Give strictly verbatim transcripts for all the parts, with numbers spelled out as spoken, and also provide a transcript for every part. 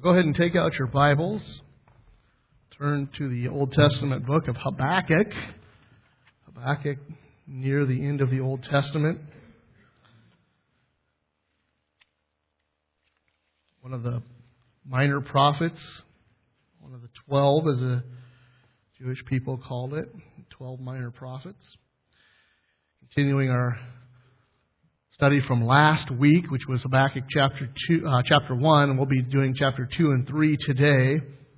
Go ahead and take out your Bibles. Turn to the Old Testament book of Habakkuk. Habakkuk, near the end of the Old Testament. One of the minor prophets. One of the twelve, as the Jewish people called it. Twelve minor prophets. Continuing our study from last week, which was Habakkuk chapter two, uh, chapter one, and we'll be doing chapter two and three today.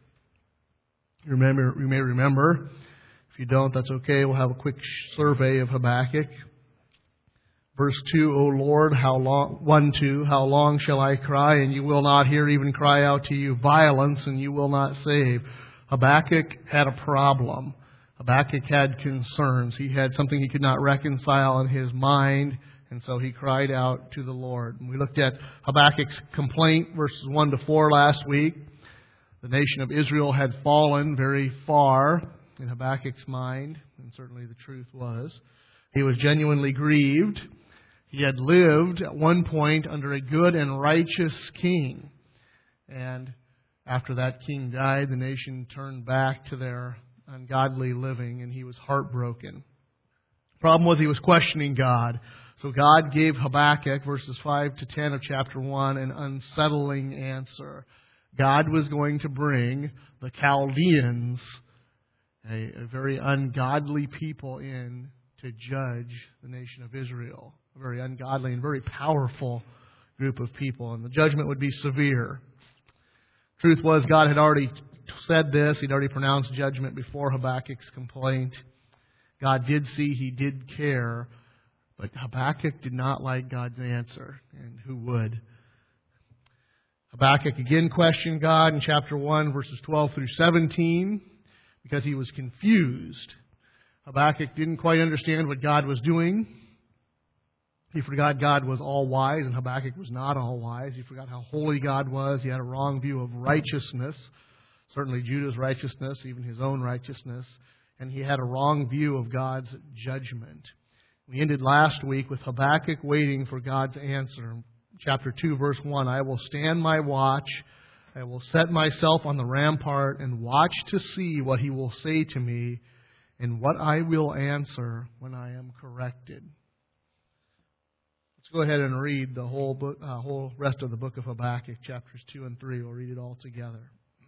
You remember, you may remember. If you don't, that's okay. We'll have a quick survey of Habakkuk. Verse two, O Lord, how long? One, two, how long shall I cry, and you will not hear? Even cry out to you violence, and you will not save. Habakkuk had a problem. Habakkuk had concerns. He had something he could not reconcile in his mind. And so he cried out to the Lord. And we looked at Habakkuk's complaint, verses one to four last week. The nation of Israel had fallen very far in Habakkuk's mind, and certainly the truth was. He was genuinely grieved. He had lived at one point under a good and righteous king. And after that king died, the nation turned back to their ungodly living, and he was heartbroken. The problem was he was questioning God. So God gave Habakkuk, verses five to ten of chapter one, an unsettling answer. God was going to bring the Chaldeans, a, a very ungodly people, in to judge the nation of Israel. A very ungodly and very powerful group of people. And the judgment would be severe. Truth was, God had already said this. He'd already pronounced judgment before Habakkuk's complaint. God did see, He did care. But Habakkuk did not like God's answer, and who would? Habakkuk again questioned God in chapter one, verses twelve through seventeen, because he was confused. Habakkuk didn't quite understand what God was doing. He forgot God was all-wise, and Habakkuk was not all-wise. He forgot how holy God was. He had a wrong view of righteousness, certainly Judah's righteousness, even his own righteousness, and he had a wrong view of God's judgment. We ended last week with Habakkuk waiting for God's answer. Chapter two, verse one, I will stand my watch, I will set myself on the rampart and watch to see what He will say to me and what I will answer when I am corrected. Let's go ahead and read the whole book, uh, whole rest of the book of Habakkuk, chapters two and three. We'll read it all together.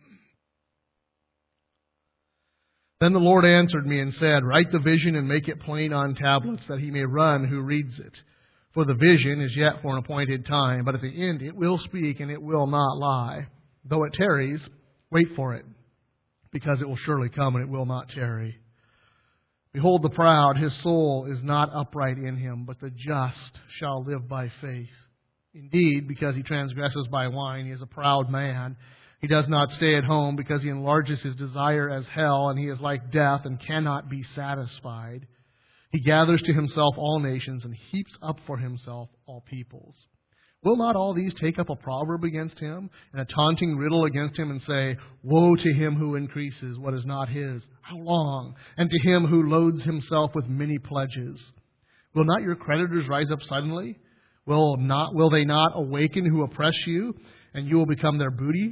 Then the Lord answered me and said, Write the vision and make it plain on tablets, that he may run who reads it. For the vision is yet for an appointed time, but at the end it will speak and it will not lie. Though it tarries, wait for it, because it will surely come and it will not tarry. Behold the proud, his soul is not upright in him, but the just shall live by faith. Indeed, because he transgresses by wine, he is a proud man. He does not stay at home, because he enlarges his desire as hell, and he is like death and cannot be satisfied. He gathers to himself all nations and heaps up for himself all peoples. Will not all these take up a proverb against him, and a taunting riddle against him, and say, Woe to him who increases what is not his? How long? And to him who loads himself with many pledges. Will not your creditors rise up suddenly? Will not? Will they not awaken who oppress you, and you will become their booty?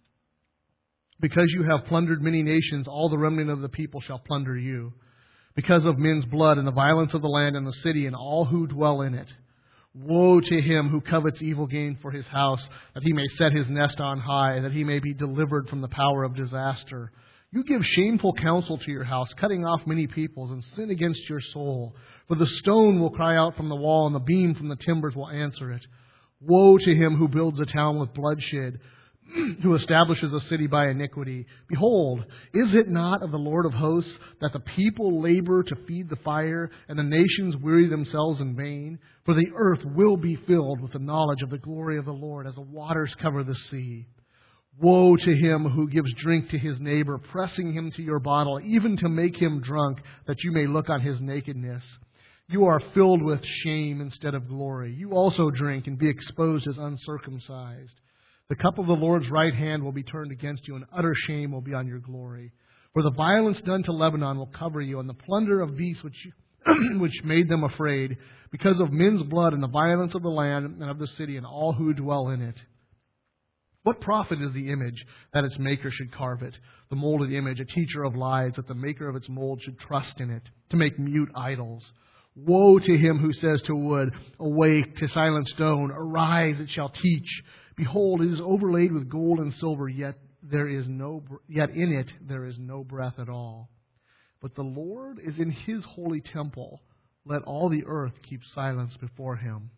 Because you have plundered many nations, all the remnant of the people shall plunder you. Because of men's blood and the violence of the land and the city and all who dwell in it. Woe to him who covets evil gain for his house, that he may set his nest on high, that he may be delivered from the power of disaster. You give shameful counsel to your house, cutting off many peoples, and sin against your soul. For the stone will cry out from the wall, and the beam from the timbers will answer it. Woe to him who builds a town with bloodshed, who establishes a city by iniquity. Behold, is it not of the Lord of hosts that the people labor to feed the fire, and the nations weary themselves in vain? For the earth will be filled with the knowledge of the glory of the Lord, as the waters cover the sea. Woe to him who gives drink to his neighbor, pressing him to your bottle, even to make him drunk, that you may look on his nakedness. You are filled with shame instead of glory. You also drink and be exposed as uncircumcised. The cup of the Lord's right hand will be turned against you, and utter shame will be on your glory. For the violence done to Lebanon will cover you, and the plunder of beasts which you, which made them afraid, because of men's blood and the violence of the land and of the city and all who dwell in it. What profit is the image that its maker should carve it? The molded image, a teacher of lies, that the maker of its mold should trust in it, to make mute idols. Woe to him who says to wood, awake, to silent stone, arise, it shall teach. Behold, it is overlaid with gold and silver, yet there is no, yet in it there is no breath at all. But the Lord is in His holy temple. Let all the earth keep silence before Him.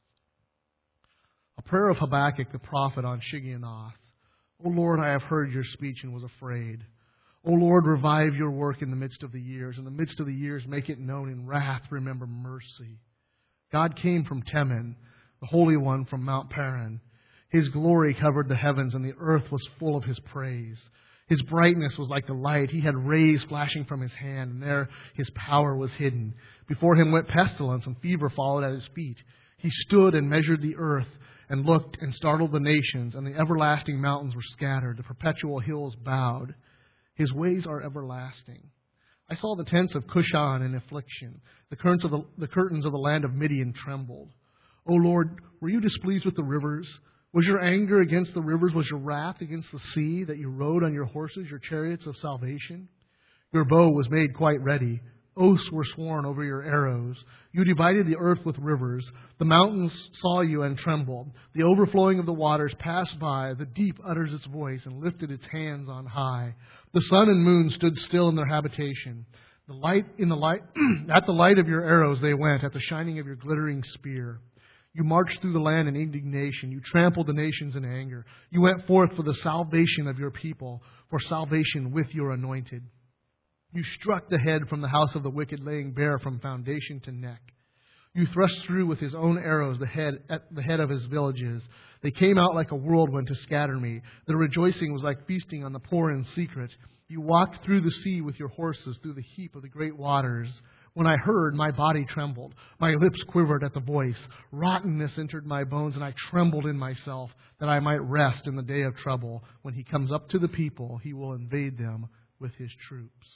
A prayer of Habakkuk the prophet on Shigionoth. O Lord, I have heard your speech and was afraid. O Lord, revive your work in the midst of the years. In the midst of the years, make it known. In wrath, remember mercy. God came from Teman, the Holy One from Mount Paran. His glory covered the heavens, and the earth was full of His praise. His brightness was like the light. He had rays flashing from His hand, and there His power was hidden. Before Him went pestilence, and fever followed at His feet. He stood and measured the earth, and looked and startled the nations, and the everlasting mountains were scattered. The perpetual hills bowed. His ways are everlasting. I saw the tents of Cushan in affliction. The curtains of the, the curtains of the land of Midian trembled. O Lord, were you displeased with the rivers? Was your anger against the rivers? Was your wrath against the sea, that you rode on your horses, your chariots of salvation? Your bow was made quite ready. Oaths were sworn over your arrows. You divided the earth with rivers. The mountains saw you and trembled. The overflowing of the waters passed by. The deep utters its voice and lifted its hands on high. The sun and moon stood still in their habitation. The light in the light at the light of your arrows they went, at the shining of your glittering spear. You marched through the land in indignation. You trampled the nations in anger. You went forth for the salvation of your people, for salvation with your anointed. You struck the head from the house of the wicked, laying bare from foundation to neck. You thrust through with his own arrows the head at the head of his villages. They came out like a whirlwind to scatter me. Their rejoicing was like feasting on the poor in secret. You walked through the sea with your horses, through the heap of the great waters. When I heard, my body trembled. My lips quivered at the voice. Rottenness entered my bones, and I trembled in myself, that I might rest in the day of trouble. When He comes up to the people, He will invade them with His troops.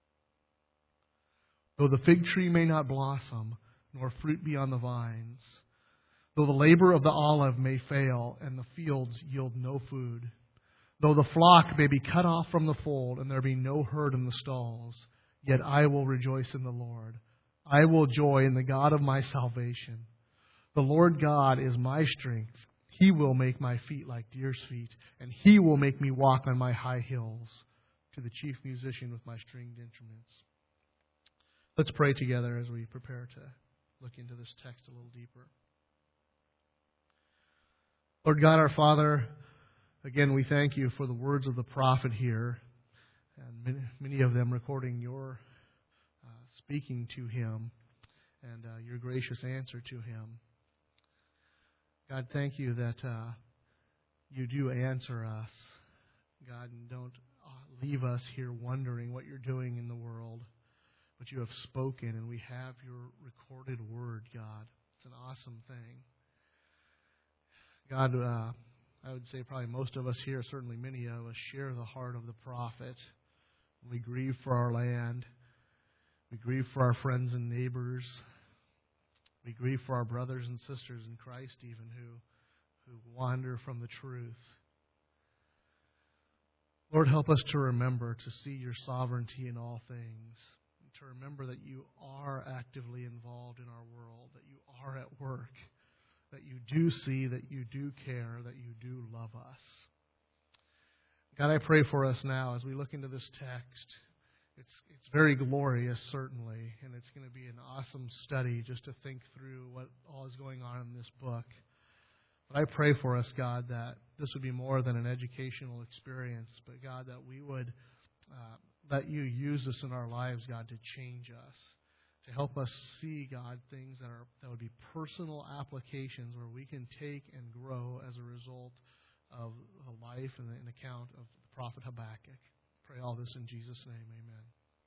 Though the fig tree may not blossom, nor fruit be on the vines, though the labor of the olive may fail, and the fields yield no food, though the flock may be cut off from the fold, and there be no herd in the stalls, yet I will rejoice in the Lord. I will joy in the God of my salvation. The Lord God is my strength. He will make my feet like deer's feet, and He will make me walk on my high hills. To the chief musician with my stringed instruments. Let's pray together as we prepare to look into this text a little deeper. Lord God, our Father, again, we thank You for the words of the prophet here, and many, many of them recording Your uh, speaking to him and uh, Your gracious answer to him. God, thank You that uh, You do answer us, God, and don't leave us here wondering what You're doing in the world. But You have spoken, and we have Your recorded word, God. It's an awesome thing. God, uh, I would say probably most of us here, certainly many of us, share the heart of the prophet. We grieve for our land. We grieve for our friends and neighbors. We grieve for our brothers and sisters in Christ even who, who wander from the truth. Lord, help us to remember to see Your sovereignty in all things. To remember that You are actively involved in our world, that You are at work, that You do see, that You do care, that You do love us. God, I pray for us now as we look into this text. It's it's very glorious, certainly, and it's going to be an awesome study just to think through what all is going on in this book. But I pray for us, God, that this would be more than an educational experience, but God, that we would uh, let You use this in our lives, God, to change us, to help us see, God, things that are that would be personal applications where we can take and grow as a result of the life and an account of the prophet Habakkuk. Pray all this in Jesus' name, amen.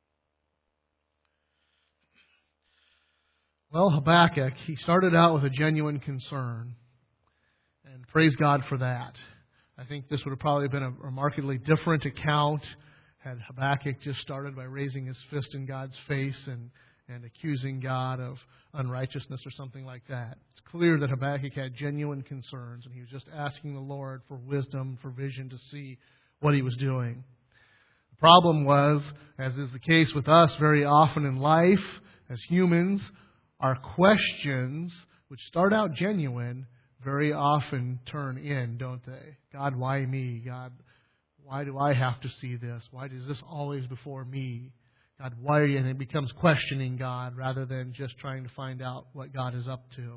Well, Habakkuk, he started out with a genuine concern, and praise God for that. I think this would have probably been a remarkably different account had Habakkuk just started by raising his fist in God's face and, and accusing God of unrighteousness or something like that. It's clear that Habakkuk had genuine concerns, and he was just asking the Lord for wisdom, for vision to see what he was doing. The problem was, as is the case with us very often in life, as humans, our questions, which start out genuine, very often turn in, don't they? God, why me? God, why do I have to see this? Why is this always before me? God, why are you? And it becomes questioning God rather than just trying to find out what God is up to.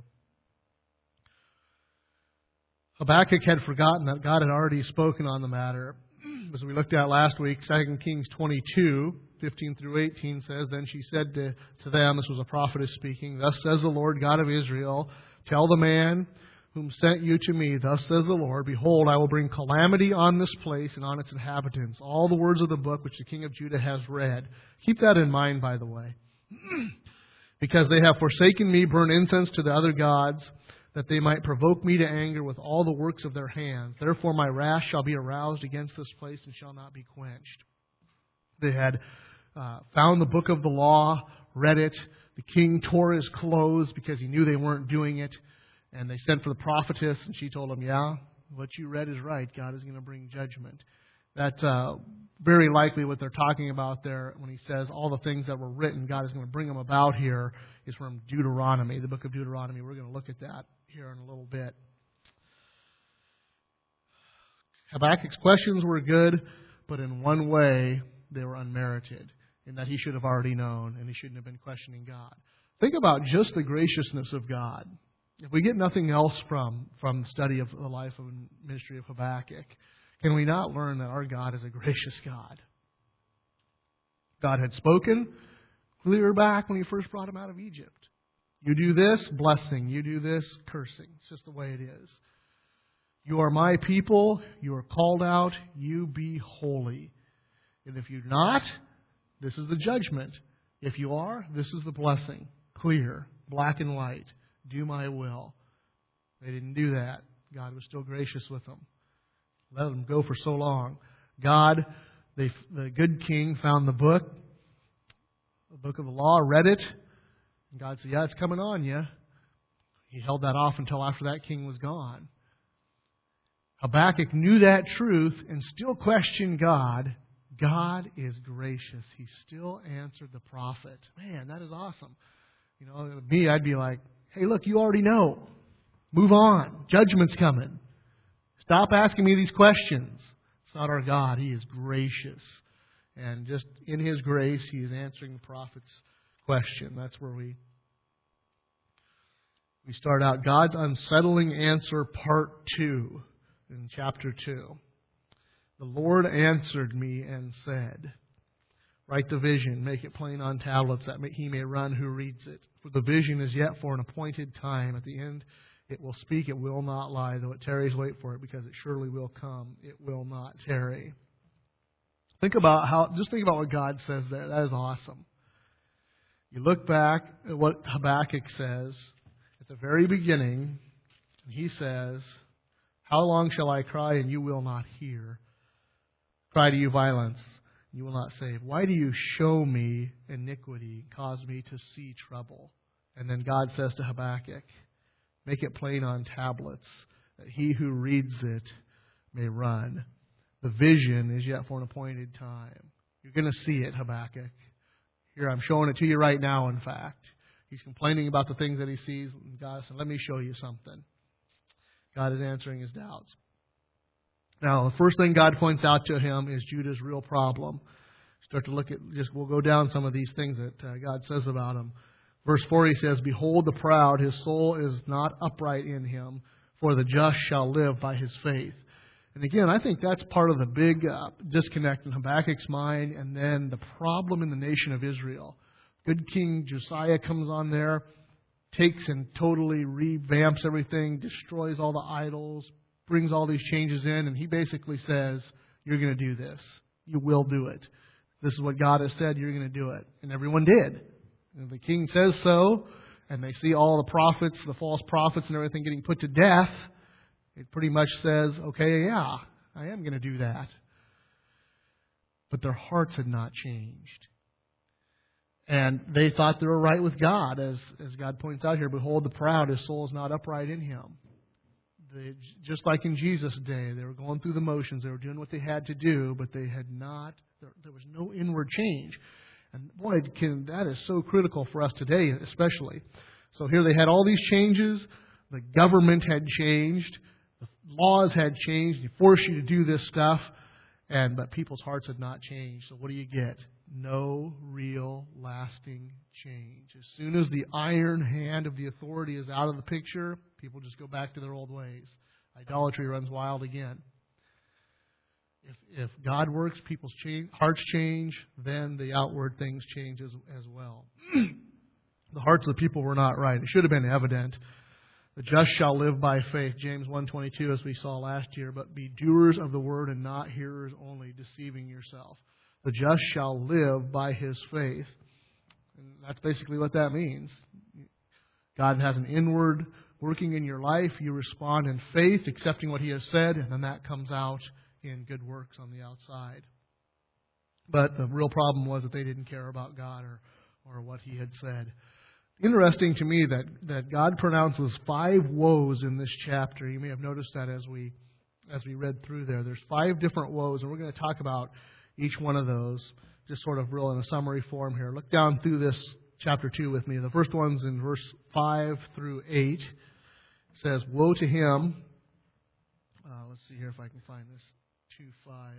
Habakkuk had forgotten that God had already spoken on the matter. As we looked at last week, Second Kings twenty-two, fifteen through eighteen says, Then she said to, to them, this was a prophetess speaking, Thus says the Lord God of Israel, Tell the man whom sent you to me, Thus says the Lord, Behold, I will bring calamity on this place and on its inhabitants. All the words of the book which the king of Judah has read. Keep that in mind, by the way. Because they have forsaken me, burned incense to the other gods, that they might provoke me to anger with all the works of their hands. Therefore my wrath shall be aroused against this place and shall not be quenched. They had uh, found the book of the law, read it. The king tore his clothes because he knew they weren't doing it. And they sent for the prophetess, and she told them, yeah, what you read is right. God is going to bring judgment. That's uh, very likely what they're talking about there when he says all the things that were written, God is going to bring them about here, is from Deuteronomy, the book of Deuteronomy. We're going to look at that here in a little bit. Habakkuk's questions were good, but in one way they were unmerited, in that he should have already known, and he shouldn't have been questioning God. Think about just the graciousness of God. If we get nothing else from, from the study of the life and ministry of Habakkuk, can we not learn that our God is a gracious God? God had spoken clear back when He first brought him out of Egypt. You do this, blessing. You do this, cursing. It's just the way it is. You are my people. You are called out. You be holy. And if you're not, this is the judgment. If you are, this is the blessing. Clear, black and white. Do my will. They didn't do that. God was still gracious with them. Let them go for so long. God, they, the good king, found the book, the book of the law, read it. And God said, yeah, it's coming on you. He held that off until after that king was gone. Habakkuk knew that truth and still questioned God. God is gracious. He still answered the prophet. Man, that is awesome. You know, me, I'd be like, hey, look, you already know. Move on. Judgment's coming. Stop asking me these questions. It's not our God. He is gracious. And just in His grace, He is answering the prophet's question. That's where we we start out. God's unsettling answer, part two, in chapter two. The Lord answered me and said, Write the vision, make it plain on tablets, that he may run who reads it. For the vision is yet for an appointed time. At the end it will speak, it will not lie. Though it tarries, wait for it, because it surely will come. It will not tarry. Think about how, just think about what God says there. That is awesome. You look back at what Habakkuk says at the very beginning, and he says, How long shall I cry and you will not hear? Cry to you violence. You will not save. Why do you show me iniquity, cause me to see trouble? And then God says to Habakkuk, Make it plain on tablets, that he who reads it may run. The vision is yet for an appointed time. You're going to see it, Habakkuk. Here, I'm showing it to you right now, in fact. He's complaining about the things that he sees. And God said, let me show you something. God is answering his doubts. Now, the first thing God points out to him is Judah's real problem. Start to look at, just we'll go down some of these things that uh, God says about him. Verse four, he says, Behold the proud, his soul is not upright in him, for the just shall live by his faith. And again, I think that's part of the big uh, disconnect in Habakkuk's mind, and then the problem in the nation of Israel. Good King Josiah comes on there, takes and totally revamps everything, destroys all the idols, brings all these changes in, and he basically says, you're going to do this. You will do it. This is what God has said, you're going to do it. And everyone did. And the king says so, and they see all the prophets, the false prophets and everything getting put to death. It pretty much says, okay, yeah, I am going to do that. But their hearts had not changed. And they thought they were right with God, as as God points out here. Behold, the proud, his soul is not upright in him. They, just like in Jesus' day, they were going through the motions. They were doing what they had to do, but they had not. There, there was no inward change. And boy, can, that is so critical for us today, especially. So here they had all these changes. The government had changed. The laws had changed. They forced you to do this stuff. And but people's hearts had not changed. So what do you get? No real lasting change. As soon as the iron hand of the authority is out of the picture, people just go back to their old ways. Idolatry runs wild again. If if God works, people's change, hearts change, then the outward things change as, as well. The hearts of the people were not right. It should have been evident. The just shall live by faith, James one twenty-two, as we saw last year. But be doers of the word and not hearers only, deceiving yourself. The just shall live by his faith. And that's basically what that means. God has an inward working in your life. You respond in faith, accepting what he has said, and then that comes out in good works on the outside. But the real problem was that they didn't care about God or, or what he had said. Interesting to me that, that God pronounces five woes in this chapter. You may have noticed that as we as we read through there. There's five different woes, and we're going to talk about each one of those, just sort of real in a summary form here. Look down through this chapter two with me. The first one's in verse five through eight. It says, woe to him. Uh, let's see here if I can find this. two five.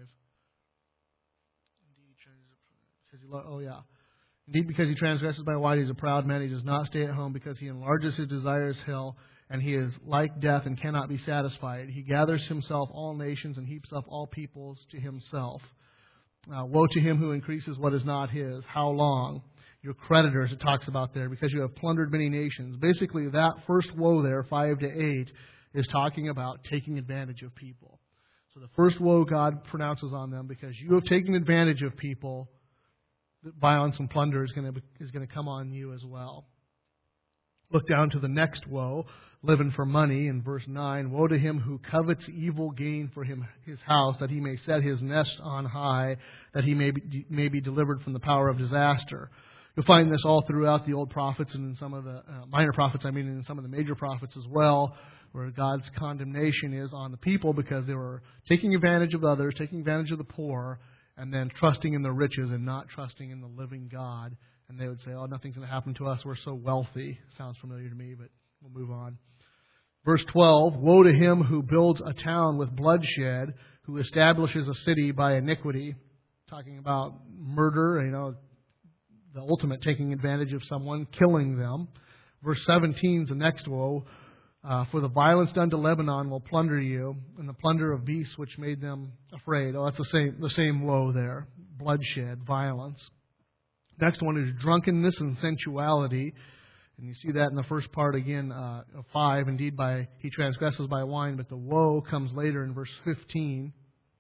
Indeed, because he, oh yeah. Indeed, because he transgresses by wide, he is a proud man. He does not stay at home because he enlarges his desires hell, and he is like death and cannot be satisfied. He gathers himself all nations and heaps up all peoples to himself. Uh, woe to him who increases what is not his. How long? Your creditors, it talks about there, because you have plundered many nations. Basically, that first woe there, five to eight, is talking about taking advantage of people. So the first woe God pronounces on them, because you have taken advantage of people, violence and plunder is going to is going to come on you as well. Look down to the next woe, living for money, in verse nine. Woe to him who covets evil gain for him his house, that he may set his nest on high, that he may be, may be delivered from the power of disaster. You'll find this all throughout the old prophets and in some of the uh, minor prophets, I mean, in some of the major prophets as well, where God's condemnation is on the people because they were taking advantage of others, taking advantage of the poor, and then trusting in the riches and not trusting in the living God. And they would say, oh, nothing's going to happen to us. We're so wealthy. Sounds familiar to me, but we'll move on. Verse twelve, woe to him who builds a town with bloodshed, who establishes a city by iniquity. Talking about murder, you know, the ultimate taking advantage of someone, killing them. Verse seventeen is the next woe. Uh, for the violence done to Lebanon will plunder you, and the plunder of beasts which made them afraid. Oh, that's the same the same woe there. Bloodshed, violence. Next one is drunkenness and sensuality. And you see that in the first part again uh, of five. Indeed, by he transgresses by wine, but the woe comes later in verse fifteen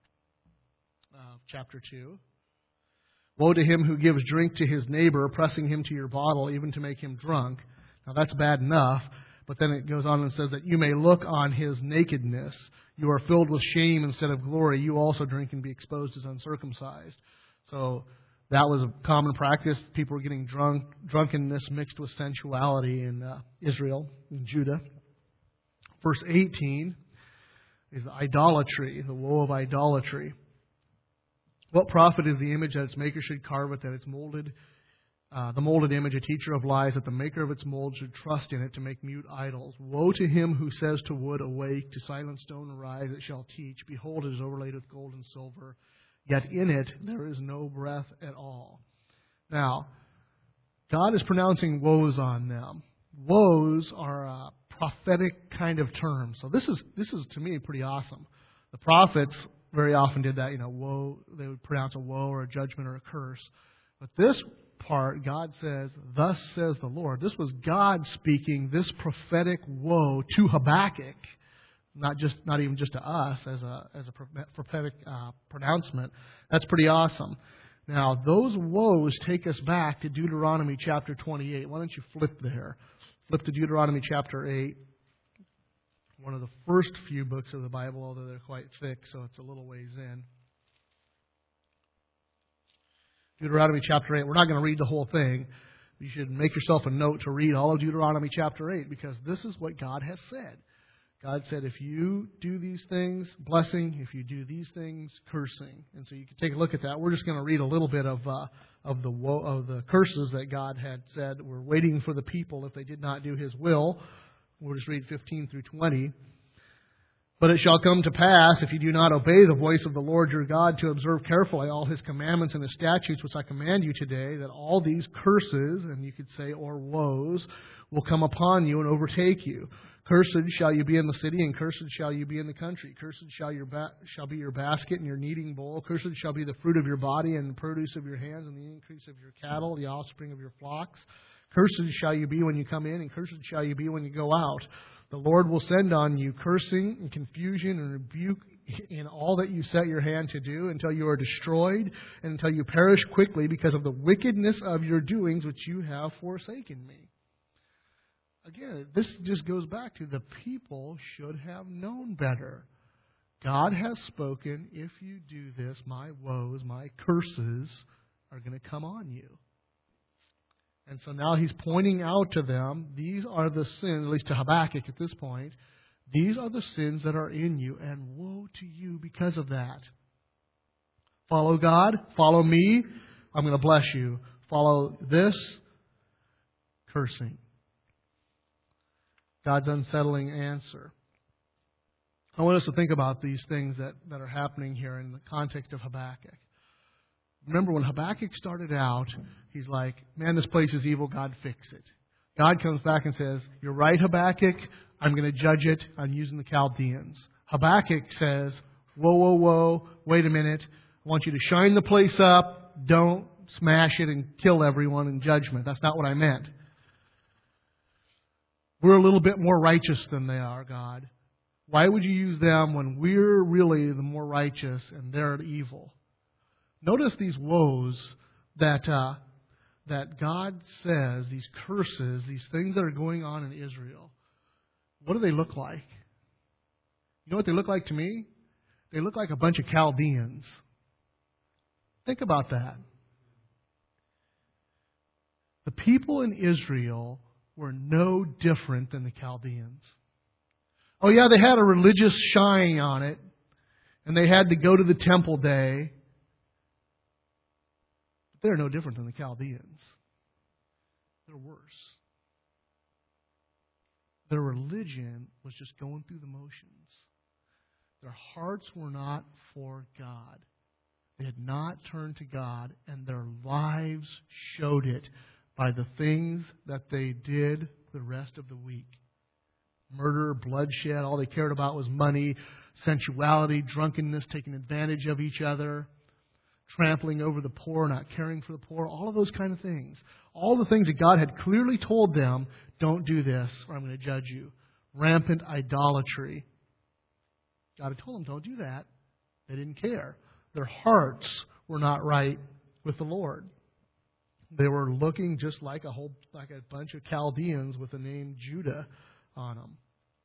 of chapter two. Woe to him who gives drink to his neighbor, pressing him to your bottle, even to make him drunk. Now that's bad enough. But then it goes on and says that you may look on his nakedness. You are filled with shame instead of glory. You also drink and be exposed as uncircumcised. So that was a common practice. People were getting drunk, drunkenness mixed with sensuality in uh, Israel, in Judah. Verse eighteen is idolatry, the woe of idolatry. What profit is the image that its maker should carve it, that it's molded? Uh, the molded image, a teacher of lies, that the maker of its mold should trust in it to make mute idols. Woe to him who says to wood, awake, to silent stone, arise, it shall teach. Behold, it is overlaid with gold and silver, yet in it there is no breath at all. Now, God is pronouncing woes on them. Woes are a prophetic kind of term. So this is, this is to me, pretty awesome. The prophets very often did that, you know, woe, they would pronounce a woe or a judgment or a curse. But this part, God says, thus says the Lord. This was God speaking this prophetic woe to Habakkuk, not just, not even just to us as a as a prophetic uh, pronouncement. That's pretty awesome. Now, those woes take us back to Deuteronomy chapter twenty-eight. Why don't you flip there? Flip to Deuteronomy chapter eight. One of the first few books of the Bible, although they're quite thick, so it's a little ways in. Deuteronomy chapter eight. We're not going to read the whole thing. You should make yourself a note to read all of Deuteronomy chapter eight, because this is what God has said. God said, if you do these things, blessing. If you do these things, cursing. And so you can take a look at that. We're just going to read a little bit of uh, of the woe, of the curses that God had said were waiting for the people if they did not do His will. We'll just read fifteen through twenty. But it shall come to pass, if you do not obey the voice of the Lord your God, to observe carefully all His commandments and His statutes, which I command you today, that all these curses, and you could say, or woes, will come upon you and overtake you. Cursed shall you be in the city, and cursed shall you be in the country. Cursed shall your ba- shall be your basket and your kneading bowl. Cursed shall be the fruit of your body and the produce of your hands and the increase of your cattle, the offspring of your flocks. Cursed shall you be when you come in, and cursed shall you be when you go out. The Lord will send on you cursing and confusion and rebuke in all that you set your hand to do, until you are destroyed and until you perish quickly because of the wickedness of your doings which you have forsaken me. Again, this just goes back to the people should have known better. God has spoken, if you do this, my woes, my curses are going to come on you. And so now He's pointing out to them, these are the sins, at least to Habakkuk at this point, these are the sins that are in you, and woe to you because of that. Follow God, follow me, I'm going to bless you. Follow this, cursing. God's unsettling answer. I want us to think about these things that, that are happening here in the context of Habakkuk. Remember, when Habakkuk started out, he's like, man, this place is evil, God, fix it. God comes back and says, you're right, Habakkuk, I'm going to judge it, I'm using the Chaldeans. Habakkuk says, whoa, whoa, whoa, wait a minute, I want you to shine the place up, don't smash it and kill everyone in judgment. That's not what I meant. We're a little bit more righteous than they are, God. Why would you use them when we're really the more righteous and they're evil? Notice these woes that uh, that God says, these curses, these things that are going on in Israel. What do they look like? You know what they look like to me? They look like a bunch of Chaldeans. Think about that. The people in Israel were no different than the Chaldeans. Oh yeah, they had a religious shine on it, and they had to go to the temple day. But they're no different than the Chaldeans. They're worse. Their religion was just going through the motions. Their hearts were not for God. They had not turned to God, and their lives showed it by the things that they did the rest of the week. Murder, bloodshed, all they cared about was money, sensuality, drunkenness, taking advantage of each other, trampling over the poor, not caring for the poor, all of those kind of things. All the things that God had clearly told them, don't do this or I'm going to judge you. Rampant idolatry. God had told them, don't do that. They didn't care. Their hearts were not right with the Lord. They were looking just like a whole, like a bunch of Chaldeans with the name Judah on them.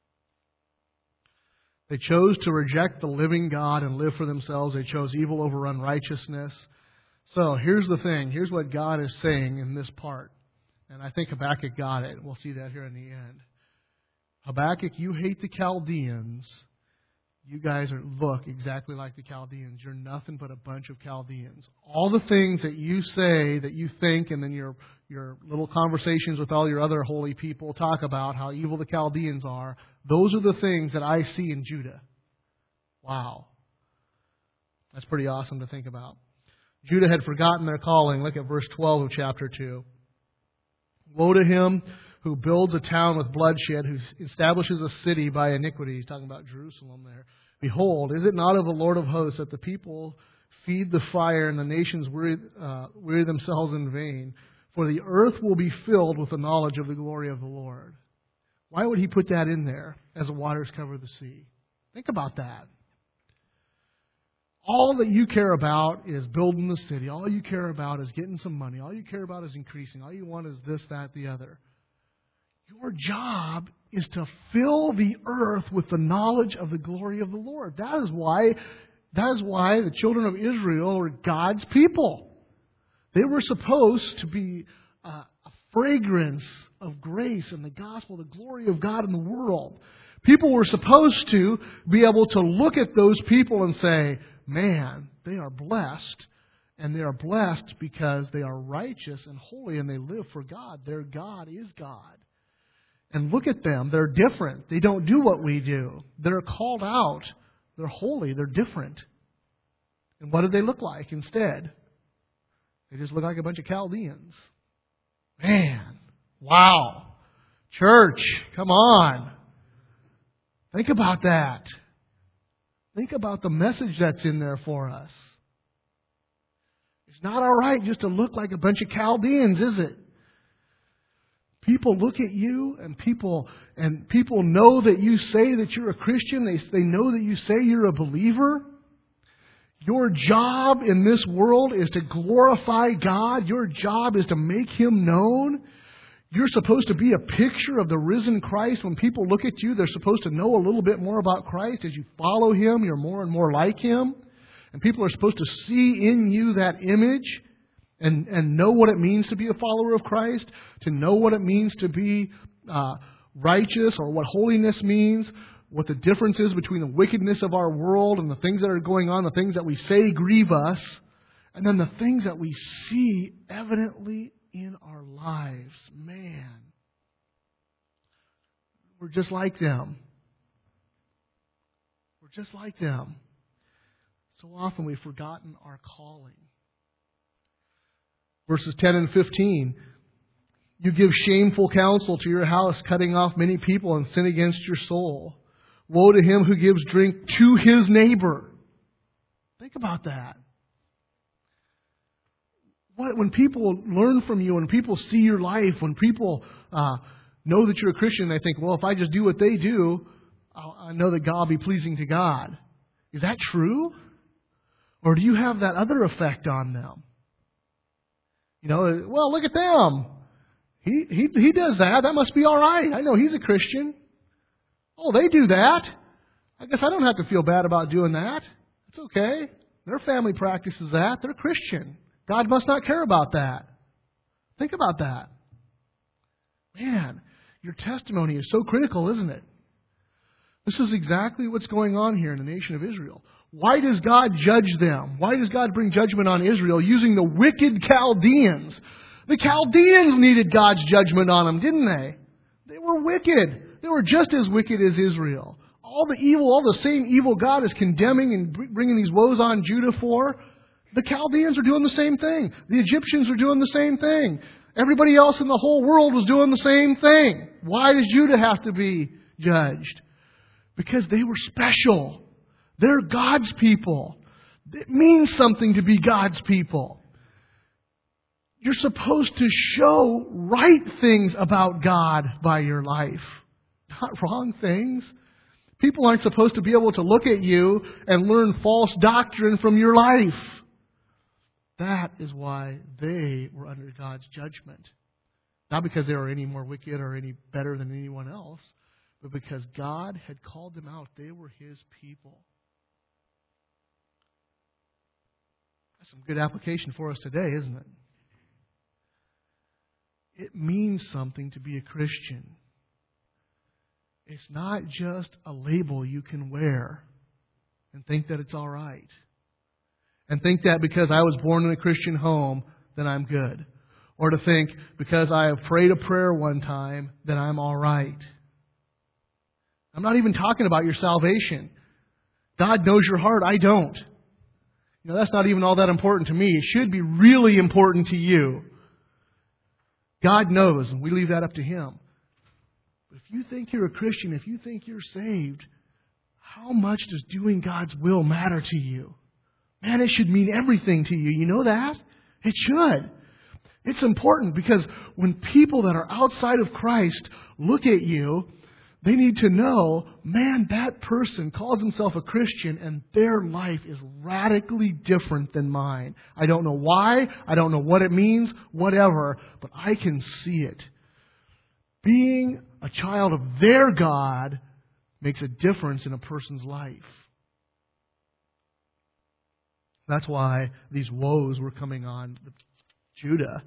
They chose to reject the living God and live for themselves. They chose evil over unrighteousness. So here's the thing. Here's what God is saying in this part. And I think Habakkuk got it. We'll see that here in the end. Habakkuk, you hate the Chaldeans. You guys are, look exactly like the Chaldeans. You're nothing but a bunch of Chaldeans. All the things that you say, that you think, and then your your little conversations with all your other holy people talk about how evil the Chaldeans are, those are the things that I see in Judah. Wow. That's pretty awesome to think about. Judah had forgotten their calling. Look at verse twelve of chapter two. Woe to him who builds a town with bloodshed, who establishes a city by iniquity. He's talking about Jerusalem there. Behold, is it not of the Lord of hosts that the people feed the fire and the nations weary, uh, weary themselves in vain? For the earth will be filled with the knowledge of the glory of the Lord. Why would He put that in there as the waters cover the sea? Think about that. All that you care about is building the city. All you care about is getting some money. All you care about is increasing. All you want is this, that, the other. Your job is to fill the earth with the knowledge of the glory of the Lord. That is why, that is why the children of Israel are God's people. They were supposed to be a, a fragrance of grace and the gospel, the glory of God in the world. People were supposed to be able to look at those people and say, man, they are blessed. And they are blessed because they are righteous and holy and they live for God. Their God is God. And look at them. They're different. They don't do what we do. They're called out. They're holy. They're different. And what do they look like instead? They just look like a bunch of Chaldeans. Man, wow. Church, come on. Think about that. Think about the message that's in there for us. It's not all right just to look like a bunch of Chaldeans, is it? People look at you and people and people know that you say that you're a Christian. They, they know that you say you're a believer. Your job in this world is to glorify God. Your job is to make Him known. You're supposed to be a picture of the risen Christ. When people look at you, they're supposed to know a little bit more about Christ. As you follow Him, you're more and more like Him. And people are supposed to see in you that image and, and know what it means to be a follower of Christ, to know what it means to be uh, righteous or what holiness means, what the difference is between the wickedness of our world and the things that are going on, the things that we say grieve us, and then the things that we see evidently in our lives. Man, we're just like them. We're just like them. So often we've forgotten our calling. Verses ten and fifteen. You give shameful counsel to your house, cutting off many people and sin against your soul. Woe to him who gives drink to his neighbor. Think about that. What, when people learn from you, when people see your life, when people uh, know that you're a Christian, they think, well, if I just do what they do, I'll, I know that God will be pleasing to God. Is that true? Or do you have that other effect on them? You know, well, look at them. He he he does that. That must be all right. I know he's a Christian. Oh, they do that. I guess I don't have to feel bad about doing that. It's okay. Their family practices that. They're Christian. God must not care about that. Think about that. Man, your testimony is so critical, isn't it? This is exactly what's going on here in the nation of Israel. Why does God judge them? Why does God bring judgment on Israel using the wicked Chaldeans? The Chaldeans needed God's judgment on them, didn't they? They were wicked. They were just as wicked as Israel. All the evil, all the same evil God is condemning and bringing these woes on Judah for, the Chaldeans are doing the same thing. The Egyptians are doing the same thing. Everybody else in the whole world was doing the same thing. Why does Judah have to be judged? Because they were special. They're God's people. It means something to be God's people. You're supposed to show right things about God by your life, not wrong things. People aren't supposed to be able to look at you and learn false doctrine from your life. That is why they were under God's judgment. Not because they were any more wicked or any better than anyone else, but because God had called them out. They were His people. That's some good application for us today, isn't it? It means something to be a Christian. It's not just a label you can wear and think that it's all right. And think that because I was born in a Christian home, then I'm good. Or to think because I have prayed a prayer one time, then I'm all right. I'm not even talking about your salvation. God knows your heart. I don't. You know, that's not even all that important to me. It should be really important to you. God knows, and we leave that up to Him. But if you think you're a Christian, if you think you're saved, how much does doing God's will matter to you? Man, it should mean everything to you. You know that? It should. It's important because when people that are outside of Christ look at you, they need to know, man, that person calls himself a Christian and their life is radically different than mine. I don't know why. I don't know what it means, whatever, but I can see it. Being a child of their God makes a difference in a person's life. That's why these woes were coming on Judah.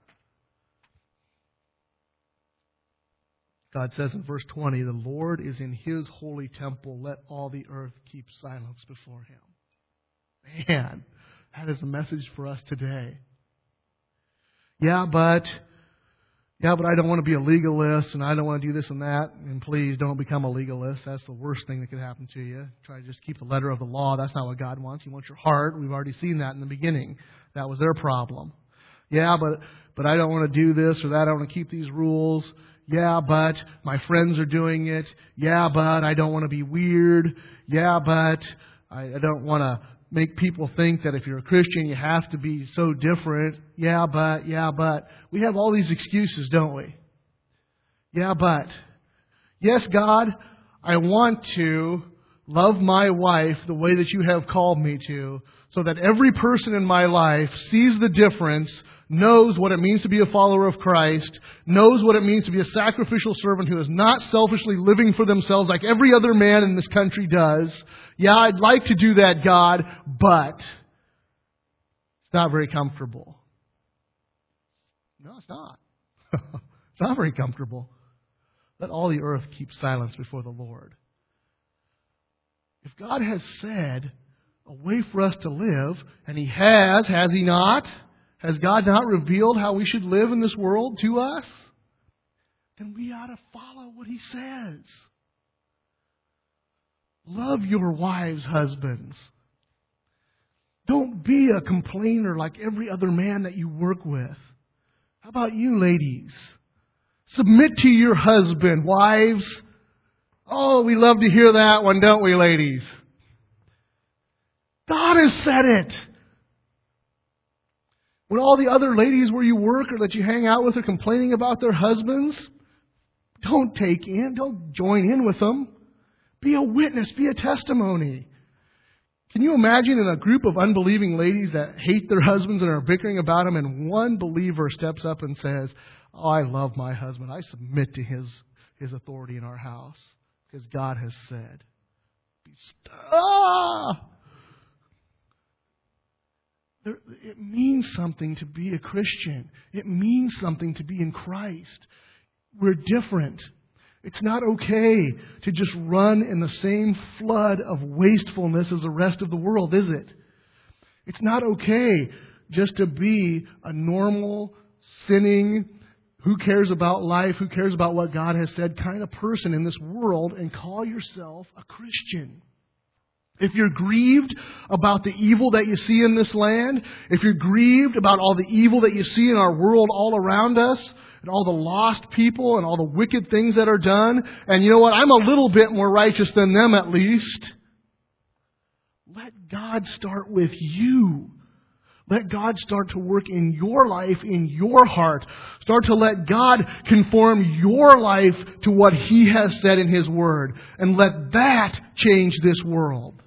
God says in verse twenty, the Lord is in His holy temple. Let all the earth keep silence before Him. Man, that is a message for us today. Yeah, but, yeah, but I don't want to be a legalist and I don't want to do this and that. And please don't become a legalist. That's the worst thing that could happen to you. Try to just keep the letter of the law. That's not what God wants. He wants your heart. We've already seen that in the beginning. That was their problem. Yeah, but, but I don't want to do this or that. I don't want to keep these rules. Yeah, but my friends are doing it. Yeah, but I don't want to be weird. Yeah, but I, I don't want to make people think that if you're a Christian, you have to be so different. Yeah, but, yeah, but. We have all these excuses, don't we? Yeah, but. Yes, God, I want to love my wife the way that you have called me to, so that every person in my life sees the difference, knows what it means to be a follower of Christ, knows what it means to be a sacrificial servant who is not selfishly living for themselves like every other man in this country does. Yeah, I'd like to do that, God, but it's not very comfortable. No, it's not. It's not very comfortable. Let all the earth keep silence before the Lord. If God has said a way for us to live, and He has, has He not? Has God not revealed how we should live in this world to us? Then we ought to follow what He says. Love your wives, husbands. Don't be a complainer like every other man that you work with. How about you, ladies? Submit to your husband, wives. Oh, we love to hear that one, don't we, ladies? God has said it. When all the other ladies where you work or that you hang out with are complaining about their husbands, don't take in, don't join in with them. Be a witness, be a testimony. Can you imagine in a group of unbelieving ladies that hate their husbands and are bickering about them, and one believer steps up and says, oh, I love my husband. I submit to his, his authority in our house because God has said. Ah! There, it means something to be a Christian. It means something to be in Christ. We're different. It's not okay to just run in the same flood of wastefulness as the rest of the world, is it? It's not okay just to be a normal, sinning, who cares about life, who cares about what God has said kind of person in this world and call yourself a Christian. If you're grieved about the evil that you see in this land, if you're grieved about all the evil that you see in our world all around us, and all the lost people and all the wicked things that are done, and you know what, I'm a little bit more righteous than them at least, let God start with you. Let God start to work in your life, in your heart. Start to let God conform your life to what He has said in His Word. And let that change this world.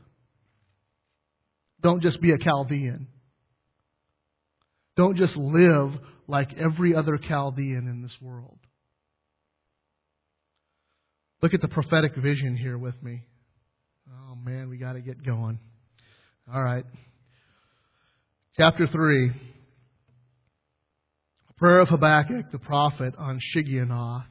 Don't just be a Chaldean. Don't just live like every other Chaldean in this world. Look at the prophetic vision here with me. Oh man, we got to get going. All right. Chapter three. A prayer of Habakkuk, the prophet, on Shigionoth.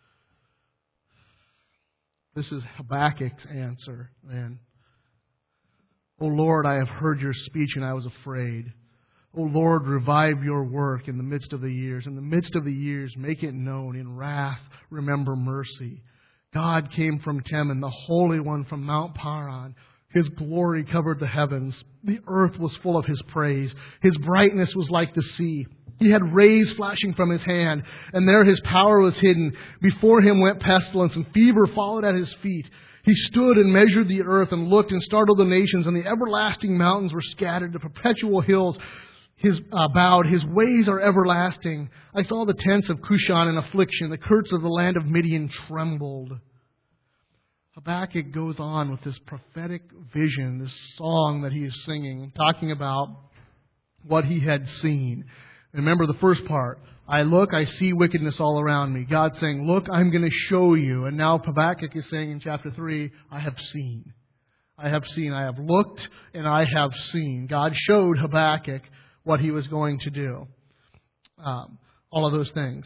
This is Habakkuk's answer then. O Lord, I have heard your speech and I was afraid. O Lord, revive your work in the midst of the years. In the midst of the years, make it known. In wrath, remember mercy. God came from Teman, the Holy One from Mount Paran. His glory covered the heavens. The earth was full of His praise. His brightness was like the sea. He had rays flashing from His hand, and there His power was hidden. Before Him went pestilence, and fever followed at His feet. He stood and measured the earth and looked and startled the nations, and the everlasting mountains were scattered. The perpetual hills His uh, bowed. His ways are everlasting. I saw the tents of Cushan in affliction. The curts of the land of Midian trembled. Habakkuk goes on with this prophetic vision, this song that he is singing, talking about what he had seen. Remember the first part. I look, I see wickedness all around me. God saying, look, I'm going to show you. And now Habakkuk is saying in chapter three, I have seen. I have seen. I have looked and I have seen. God showed Habakkuk what he was going to do. um, all of those things.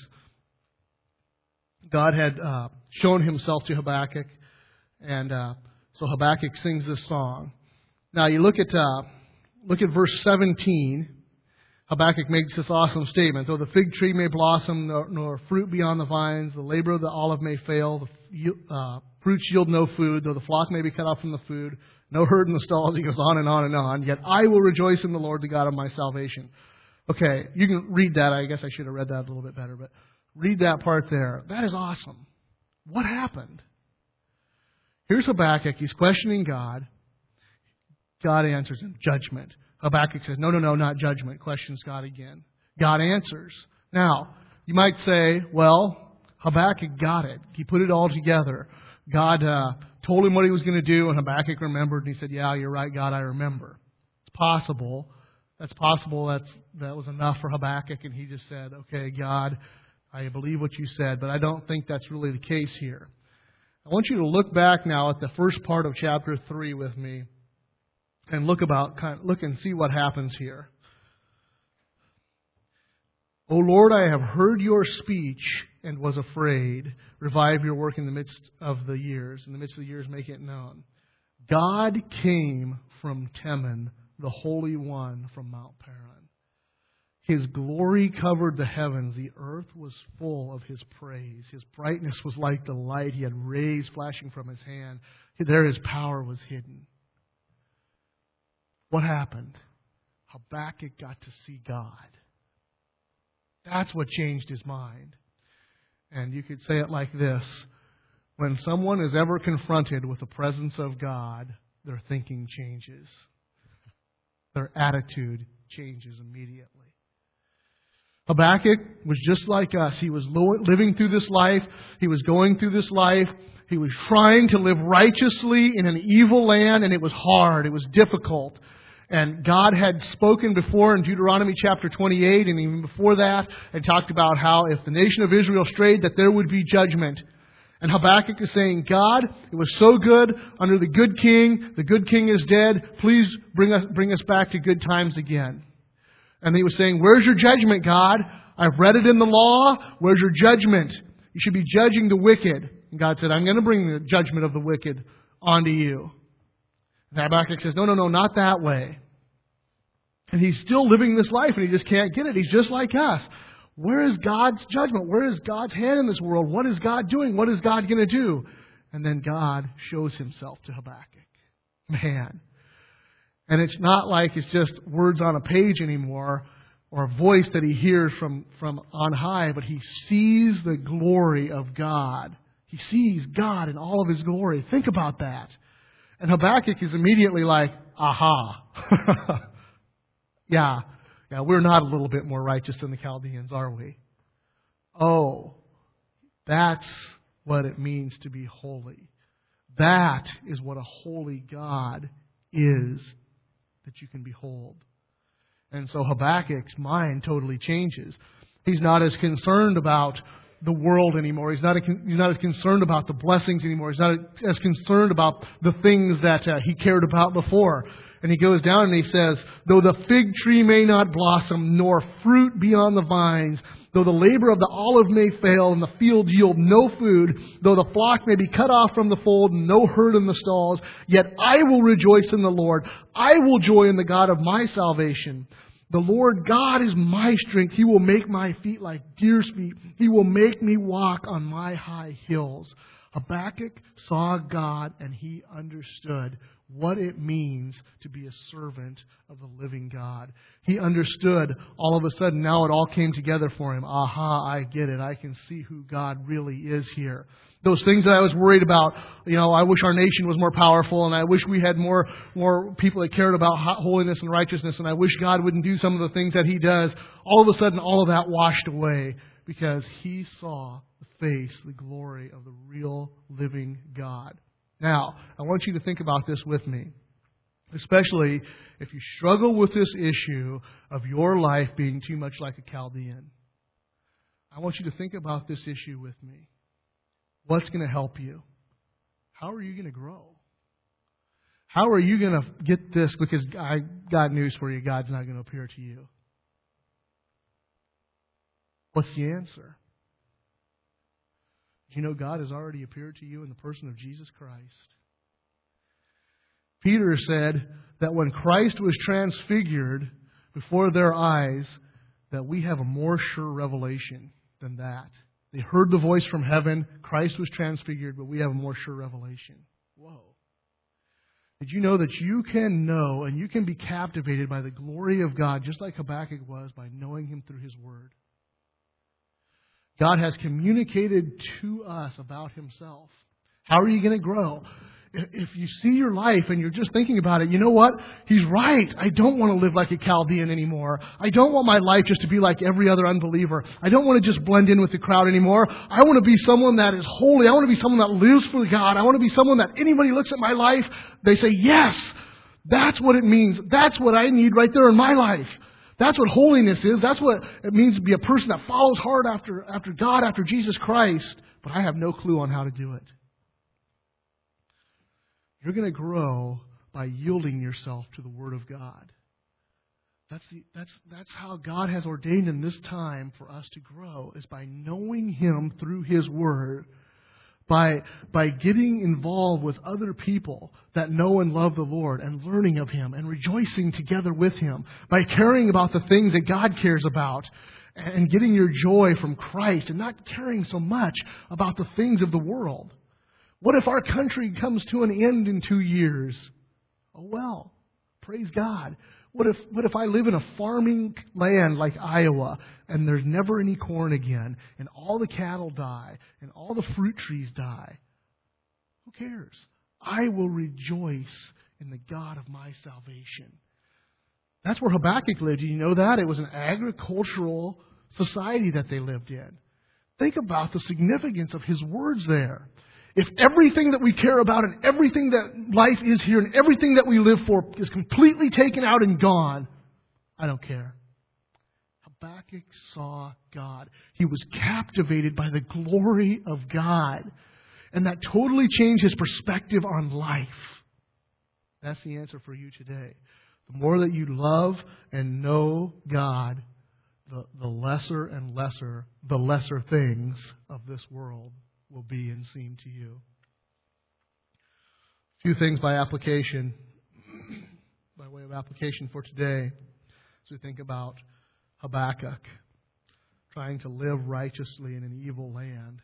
God had uh, shown himself to Habakkuk, and uh, so Habakkuk sings this song. Now you look at uh, look at verse seventeen. Habakkuk makes this awesome statement. Though the fig tree may blossom, nor, nor fruit be on the vines, the labor of the olive may fail, the uh, fruits yield no food, though the flock may be cut off from the food, no herd in the stalls. He goes on and on and on. Yet I will rejoice in the Lord, the God of my salvation. Okay, you can read that. I guess I should have read that a little bit better, but read that part there. That is awesome. What happened? Here's Habakkuk. He's questioning God. God answers him. Judgment. Habakkuk says, no, no, no, not judgment. Questions God again. God answers. Now, you might say, well, Habakkuk got it. He put it all together. God uh, told him what he was going to do, and Habakkuk remembered, and he said, yeah, you're right, God, I remember. It's possible. That's possible. That's, that was enough for Habakkuk, and he just said, okay, God, I believe what you said, but I don't think that's really the case here. I want you to look back now at the first part of chapter three with me, and look about, kind of, look and see what happens here. O Lord, I have heard your speech and was afraid. Revive your work in the midst of the years. In the midst of the years, make it known. God came from Teman, the Holy One from Mount Paran. His glory covered the heavens. The earth was full of His praise. His brightness was like the light. He had rays flashing from His hand. There His power was hidden. What happened? Habakkuk got to see God. That's what changed his mind. And you could say it like this. When someone is ever confronted with the presence of God, their thinking changes. Their attitude changes immediately. Habakkuk was just like us. He was living through this life. He was going through this life. He was trying to live righteously in an evil land, and it was hard. It was difficult. And God had spoken before in Deuteronomy chapter twenty-eight, and even before that, and talked about how if the nation of Israel strayed, that there would be judgment. And Habakkuk is saying, God, it was so good under the good king. The good king is dead. Please bring us, bring us back to good times again. And he was saying, where's your judgment, God? I've read it in the law. Where's your judgment? You should be judging the wicked. And God said, I'm going to bring the judgment of the wicked onto you. And Habakkuk says, no, no, no, not that way. And he's still living this life, and he just can't get it. He's just like us. Where is God's judgment? Where is God's hand in this world? What is God doing? What is God going to do? And then God shows Himself to Habakkuk. Man. And it's not like it's just words on a page anymore, or a voice that he hears from, from on high, but he sees the glory of God. He sees God in all of His glory. Think about that. And Habakkuk is immediately like, aha. yeah, yeah, we're not a little bit more righteous than the Chaldeans, are we? Oh, that's what it means to be holy. That is what a holy God is that you can behold. And so Habakkuk's mind totally changes. He's not as concerned about the world anymore. He's not, a, he's not as concerned about the blessings anymore. He's not as concerned about the things that uh, he cared about before. And he goes down and he says, though the fig tree may not blossom, nor fruit be on the vines, though the labor of the olive may fail, and the field yield no food, though the flock may be cut off from the fold, and no herd in the stalls, yet I will rejoice in the Lord. I will joy in the God of my salvation. The Lord God is my strength. He will make my feet like deer's feet. He will make me walk on my high hills. Habakkuk saw God, and he understood what it means to be a servant of the living God. He understood all of a sudden. Now it all came together for him. Aha, I get it. I can see who God really is here. Those things that I was worried about, you know, I wish our nation was more powerful, and I wish we had more more people that cared about holiness and righteousness, and I wish God wouldn't do some of the things that He does. All of a sudden, all of that washed away because he saw the face, the glory of the real living God. Now, I want you to think about this with me, especially if you struggle with this issue of your life being too much like a Chaldean. I want you to think about this issue with me. What's going to help you? How are you going to grow? How are you going to get this? Because I got news for you. God's not going to appear to you. What's the answer? You know God has already appeared to you in the person of Jesus Christ. Peter said that when Christ was transfigured before their eyes, that we have a more sure revelation than that. They heard the voice from heaven, Christ was transfigured, but we have a more sure revelation. Whoa. Did you know that you can know and you can be captivated by the glory of God, just like Habakkuk was, by knowing Him through His Word? God has communicated to us about Himself. How are you going to grow? If you see your life and you're just thinking about it, you know what? He's right. I don't want to live like a Chaldean anymore. I don't want my life just to be like every other unbeliever. I don't want to just blend in with the crowd anymore. I want to be someone that is holy. I want to be someone that lives for God. I want to be someone that anybody looks at my life, they say, yes, that's what it means. That's what I need right there in my life. That's what holiness is. That's what it means to be a person that follows hard after, after God, after Jesus Christ. But I have no clue on how to do it. You're going to grow by yielding yourself to the Word of God. That's, the, that's, that's how God has ordained in this time for us to grow, is by knowing Him through His Word, by, by getting involved with other people that know and love the Lord and learning of Him and rejoicing together with Him, by caring about the things that God cares about and getting your joy from Christ and not caring so much about the things of the world. What if our country comes to an end in two years? Oh well, praise God. What if what if I live in a farming land like Iowa and there's never any corn again and all the cattle die and all the fruit trees die? Who cares? I will rejoice in the God of my salvation. That's where Habakkuk lived. Do you know that? It was an agricultural society that they lived in. Think about the significance of his words there. If everything that we care about and everything that life is here and everything that we live for is completely taken out and gone, I don't care. Habakkuk saw God. He was captivated by the glory of God. And that totally changed his perspective on life. That's the answer for you today. The more that you love and know God, the, the lesser and lesser, the lesser things of this world will be and seem to you. A few things by application, by way of application for today, as we think about Habakkuk trying to live righteously in an evil land.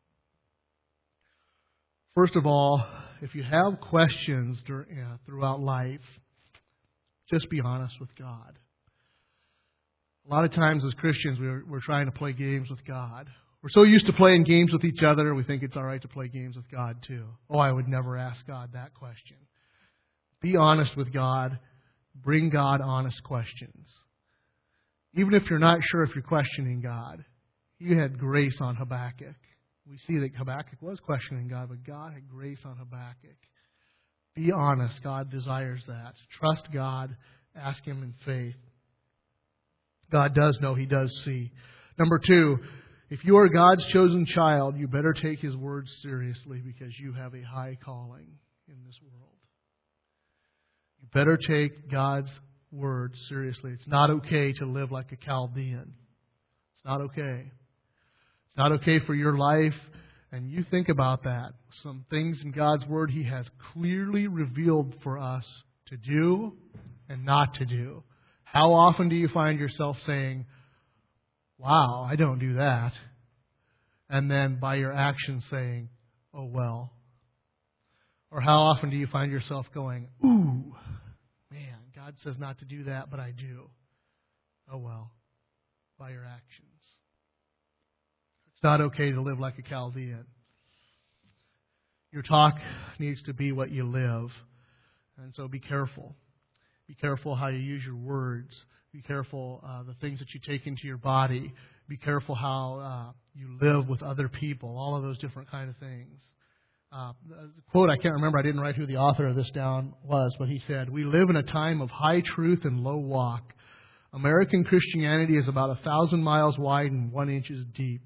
First of all, if you have questions during, uh, throughout life, just be honest with God. A lot of times as Christians, we're, we're trying to play games with God. We're so used to playing games with each other, we think it's all right to play games with God too. Oh, I would never ask God that question. Be honest with God. Bring God honest questions. Even if you're not sure if you're questioning God, you had grace on Habakkuk. We see that Habakkuk was questioning God, but God had grace on Habakkuk. Be honest. God desires that. Trust God. Ask Him in faith. God does know. He does see. Number two, if you are God's chosen child, you better take His word seriously because you have a high calling in this world. You better take God's word seriously. It's not okay to live like a Chaldean. It's not okay. It's not okay for your life. And you think about that. Some things in God's word He has clearly revealed for us to do and not to do. How often do you find yourself saying, wow, I don't do that. And then by your actions saying, oh well. Or how often do you find yourself going, ooh, man, God says not to do that, but I do. Oh well, by your actions. It's not okay to live like a Chaldean. Your talk needs to be what you live. And so be careful. Be careful how you use your words. Be careful uh, the things that you take into your body. Be careful how uh, you live with other people. All of those different kind of things. Uh, the quote, I can't remember. I didn't write who the author of this down was, but he said, "We live in a time of high truth and low walk. American Christianity is about a thousand miles wide and one inch deep."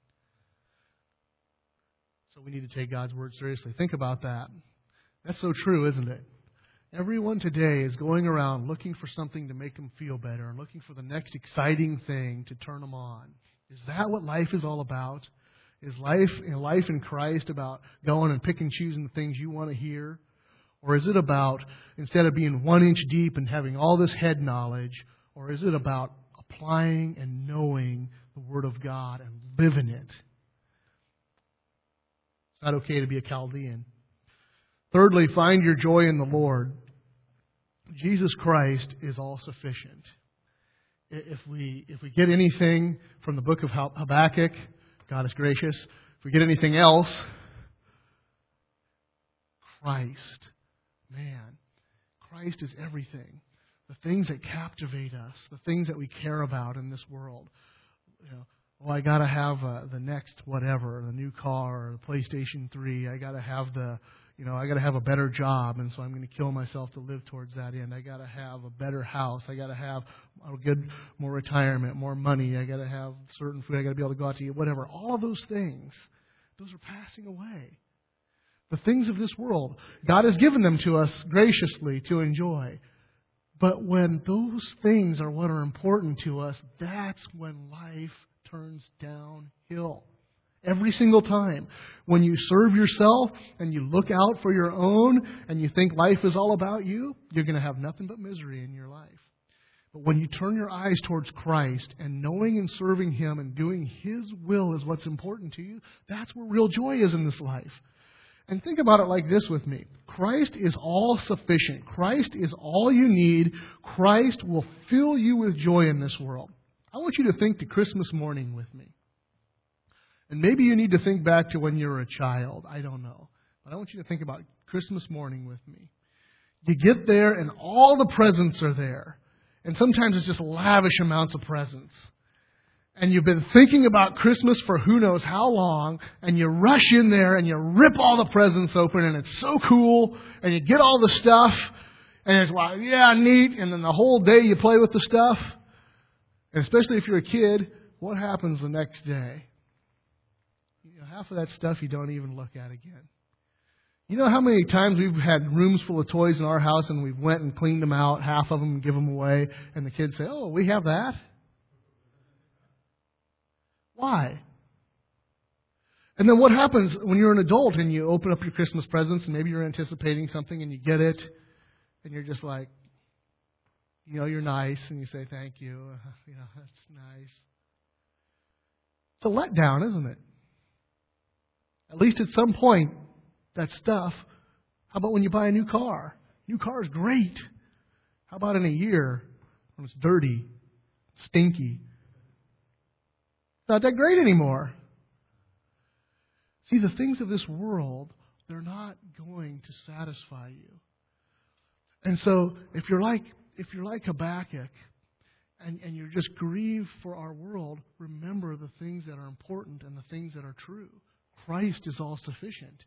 So we need to take God's word seriously. Think about that. That's so true, isn't it? Everyone today is going around looking for something to make them feel better, looking for the next exciting thing to turn them on. Is that what life is all about? Is life, you know, life in Christ about going and picking and choosing the things you want to hear? Or is it about, instead of being one inch deep and having all this head knowledge, or is it about applying and knowing the Word of God and living it? It's not okay to be a Chaldean. Thirdly, find your joy in the Lord. Jesus Christ is all sufficient. If we if we get anything from the book of Habakkuk, God is gracious. If we get anything else, Christ. Man, Christ is everything. The things that captivate us, the things that we care about in this world. You know, oh, I got to have uh, the next whatever, the new car, or the PlayStation three. I got to have the, you know, I got to have a better job, and so I'm going to kill myself to live towards that end. I got to have a better house. I got to have a good, more retirement, more money. I got to have certain food. I got to be able to go out to eat, whatever. All of those things, those are passing away. The things of this world, God has given them to us graciously to enjoy. But when those things are what are important to us, that's when life turns downhill. Every single time. When you serve yourself and you look out for your own and you think life is all about you, you're going to have nothing but misery in your life. But when you turn your eyes towards Christ and knowing and serving Him and doing His will is what's important to you, that's where real joy is in this life. And think about it like this with me. Christ is all sufficient. Christ is all you need. Christ will fill you with joy in this world. I want you to think to Christmas morning with me. And maybe you need to think back to when you were a child. I don't know. But I want you to think about Christmas morning with me. You get there and all the presents are there. And sometimes it's just lavish amounts of presents. And you've been thinking about Christmas for who knows how long, and you rush in there and you rip all the presents open, and it's so cool, and you get all the stuff, and it's, wow, yeah, neat, and then the whole day you play with the stuff. And especially if you're a kid, what happens the next day? You know, half of that stuff you don't even look at again. You know how many times we've had rooms full of toys in our house, and we've went and cleaned them out, half of them, and give them away, and the kids say, oh, we have that? Why? And then what happens when you're an adult and you open up your Christmas presents and maybe you're anticipating something and you get it and you're just like, you know, you're nice and you say thank you. You know, that's nice. It's a letdown, isn't it? At least at some point, that stuff. How about when you buy a new car? New car is great. How about in a year when it's dirty, stinky? Not that great anymore. See, the things of this world, they're not going to satisfy you. And so, if you're like if you're like Habakkuk, and, and you're just grieved for our world, remember the things that are important and the things that are true. Christ is all sufficient.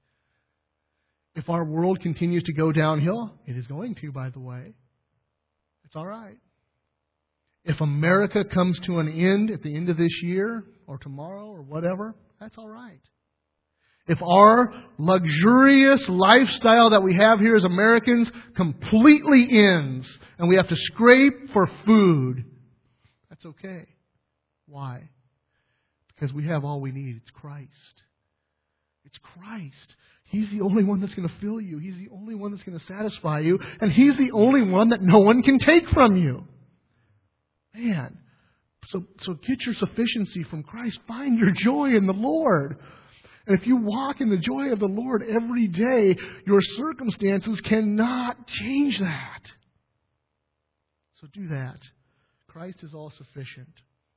If our world continues to go downhill, it is going to, by the way. It's all right. If America comes to an end at the end of this year or tomorrow or whatever, that's all right. If our luxurious lifestyle that we have here as Americans completely ends and we have to scrape for food, that's okay. Why? Because we have all we need. It's Christ. It's Christ. He's the only one that's going to fill you. He's the only one that's going to satisfy you. And He's the only one that no one can take from you. Man, so so get your sufficiency from Christ. Find your joy in the Lord. And if you walk in the joy of the Lord every day, your circumstances cannot change that. So do that. Christ is all sufficient.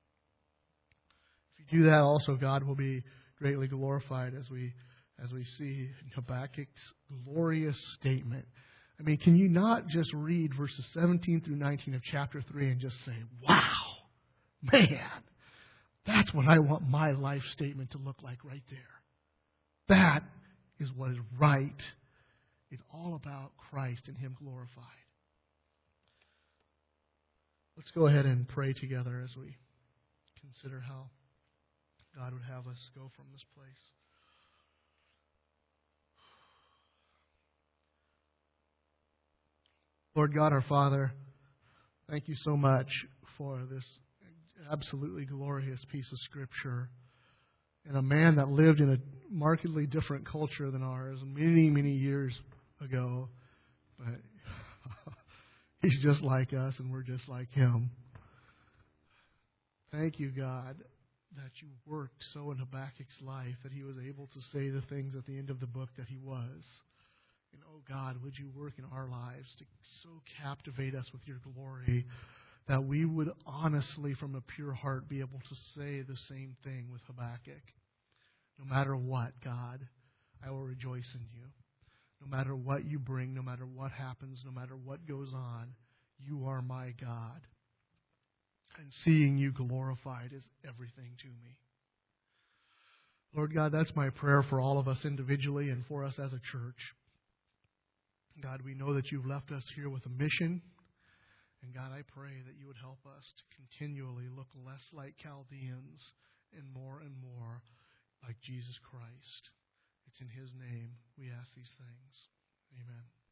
If you do that, also God will be greatly glorified as we as we see Habakkuk's glorious statement. I mean, can you not just read verses seventeen through nineteen of chapter three and just say, wow, man, that's what I want my life statement to look like right there. That is what is right. It's all about Christ and Him glorified. Let's go ahead and pray together as we consider how God would have us go from this place. Lord God, our Father, thank you so much for this absolutely glorious piece of Scripture. And a man that lived in a markedly different culture than ours many, many years ago. But he's just like us, and we're just like him. Thank you, God, that you worked so in Habakkuk's life that he was able to say the things at the end of the book that he was. And oh God, would you work in our lives to so captivate us with your glory that we would honestly, from a pure heart, be able to say the same thing with Habakkuk. No matter what, God, I will rejoice in you. No matter what you bring, no matter what happens, no matter what goes on, you are my God. And seeing you glorified is everything to me. Lord God, that's my prayer for all of us individually and for us as a church. God, we know that you've left us here with a mission. And God, I pray that you would help us to continually look less like Chaldeans and more and more like Jesus Christ. It's in His name we ask these things. Amen.